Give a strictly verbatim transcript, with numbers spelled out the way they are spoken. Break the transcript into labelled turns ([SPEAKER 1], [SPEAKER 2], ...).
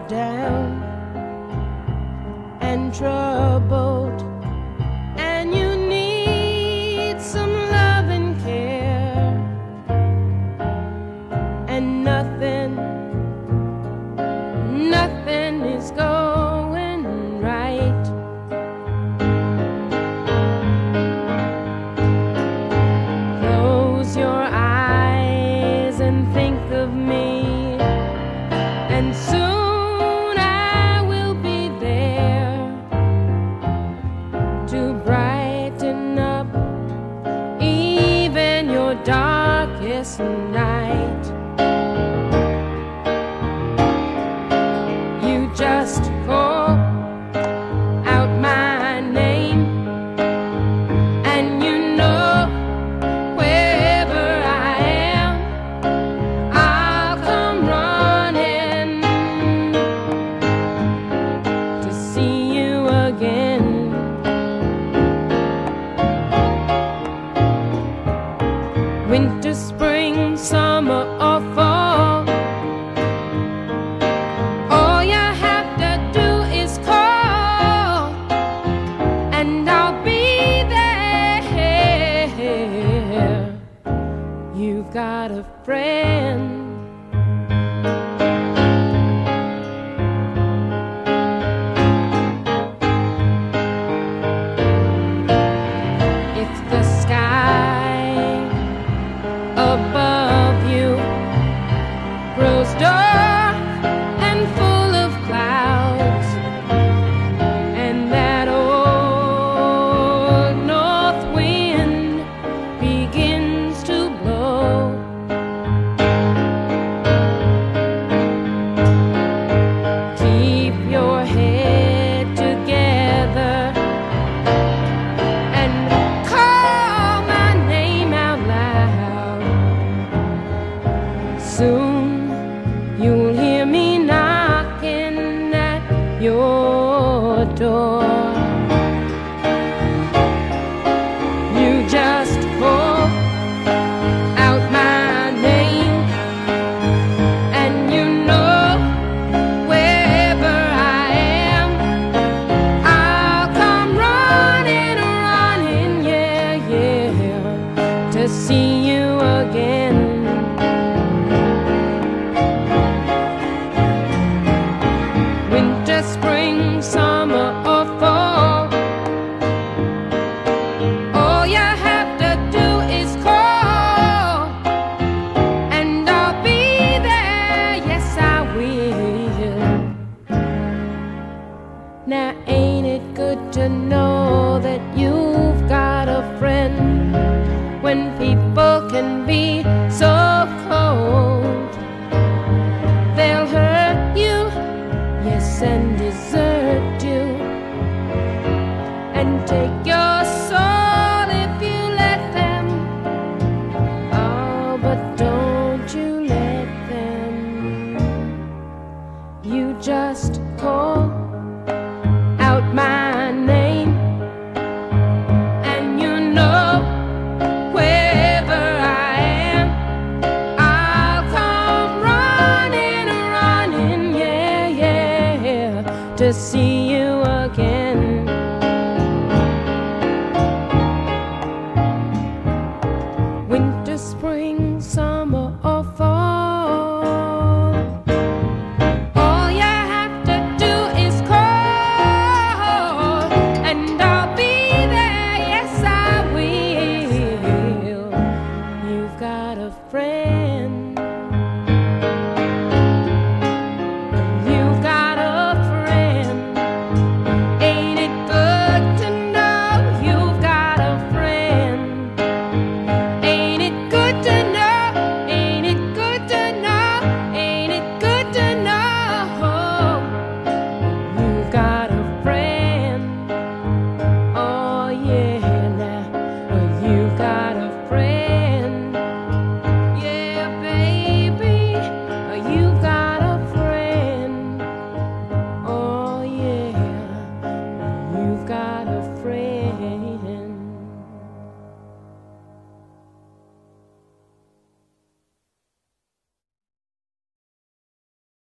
[SPEAKER 1] down and troubled, and you need some love and care, and nothing, nothing is going right. Close your eyes and think of me, and soon I will be there to brighten up even your darkest night. You just call out my name, and you know wherever I am, I'll come running to see you again. Winter, spring, summer, or fall, all you have to do is call, and I'll be there. You've got a friend. If the sky above you grows dark and full of clouds, and that old north wind begins to blow, keep your head together and call my name out loud. Soon you'll hear me knocking at your door. You just call out my name, and you know wherever I am, I'll come running, running, yeah, yeah, to see you again. Winter, spring, summer, or fall, all you have to do is call, and I'll be there, yes I will. Now ain't it good to know that you've got a friend when people can be so cold? They'll hurt you, yes, and desert you, and take your soul if you let them. Oh, but don't you let them. You just call out my name, and you know wherever I am, I'll come running, running, yeah, yeah, to see you again.